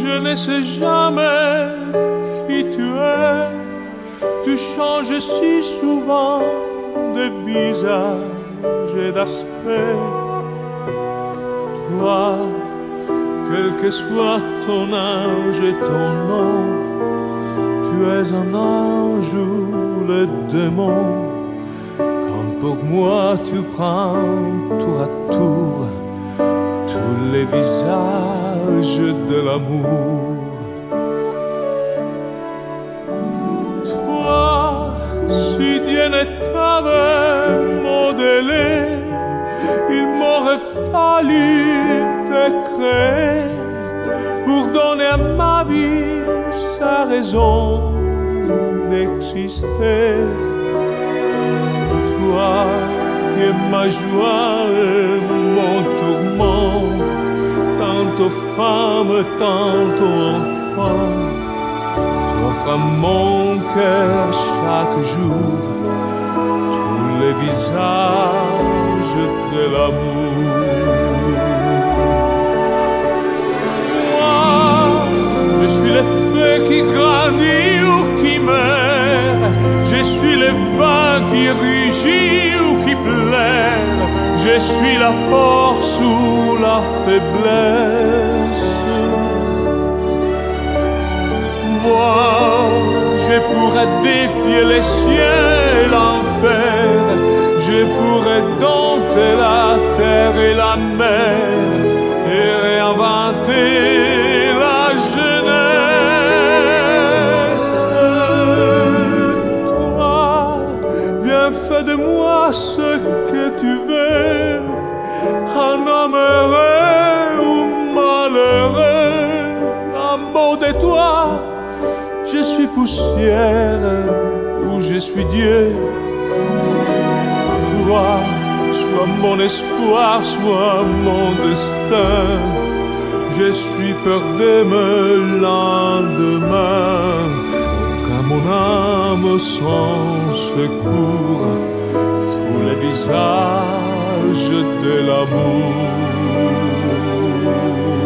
je ne sais jamais qui tu es. Tu changes si souvent de visage et d'aspect. Toi, quel que soit ton âge et ton nom, tu es un ange ou le démon. Quand pour moi tu prends tour à tour tous les visages de l'amour. Toi, si Dieu ne t'avait modelé, il m'aurait fallu te créer pour donner à ma vie sa raison d'exister. Toi qui es ma joie et mon tourment, tantôt femme, tantôt enfant, tu offres à mon cœur chaque jour tous les visages de l'amour. Moi, je suis le feu qui grandit ou qui meurt, je suis le vent qui rugit ou qui pleure, je suis la force ou la faiblesse. Moi, je pourrais défier les cieux et l'enfer, je pourrais dompter la terre et la mer et réinventer la jeunesse. Toi, viens fais de moi ce que tu veux, un homme heureux ou malheureux, l'amour de toi. Je suis poussière ou je suis Dieu. Toi, sois mon espoir, sois mon destin. Je suis peur de me lendemain. Quand mon âme sans secours, tous les visages de l'amour.